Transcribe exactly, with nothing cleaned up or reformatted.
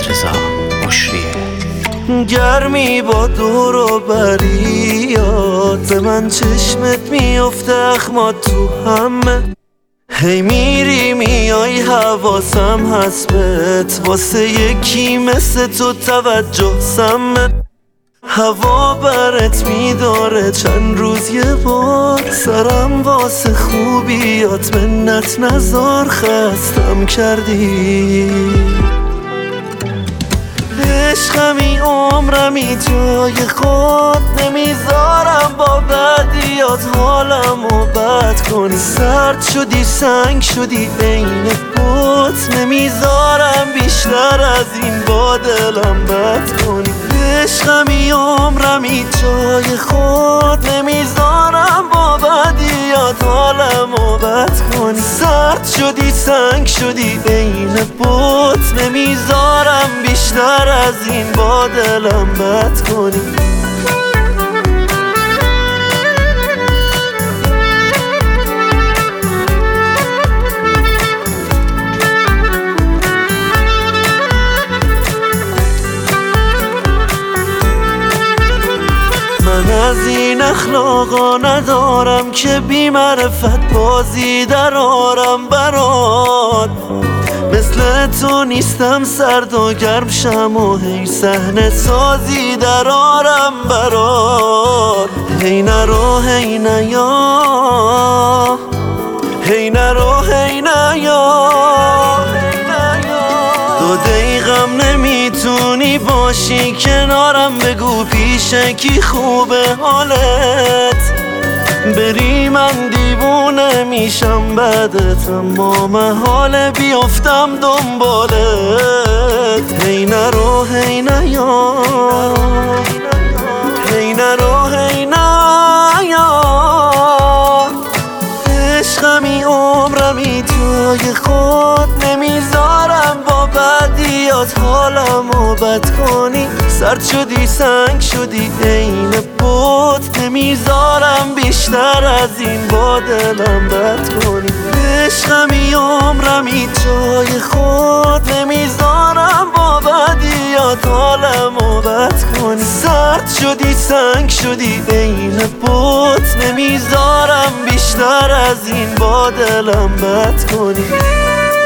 مرتضی مشریه. گرمی با دور و بریات به من چشمت میفته اخمات تو همه. هی میری میای حواسم هست بهت، واسه یکی مثل تو توجه سمه. هوا برت میداره چند روز یه بار، سرم واسه خوبیات منت نزار، خستم کردی. عشقمی عمرمی جای خود نمیذارم با بدیات حالمو بد کنی. سرد شدی سنگ شدی عین بوت، نمیذارم بیشتر از این با دلم بد کنی. عشقمی عمرمی جای خود نمیذارم با بدیات حالمو بد کنی. سرد شدی سنگ شدی عین بوت، نمیذارم بیشتر از این با دلم بد کنی. من از این اخلاقا ندارم که بی معرفت بازی در آرم برات. مثل تو نیستم سرد و گرم شم و هی صحنه سازی در آرم برات. هی نرو هی نیا، هی نرو هی نیا. دو دقیقم نمیتونی باشی کنارم، بگو پیش کی خوبه حالت. بری من دیوونه میشم بعدت، اما محاله بیافتم دنبالت. هی نرو هی نیا، هی نرو هی نیا. عشقمی عمرمی جای خود نمیذارم با بدیات حالمو بد کنی. سرد شدی سنگ شدی عین بوت، نمیذارم بیشتر از این با دلم بد کنی. عشقمی عمرمی جای خود نمیذارم با بدیات حالمو بد کنی. سرد شدی سنگ شدی عین بوت، نمیذارم بیشتر از این با دلم بد کنی.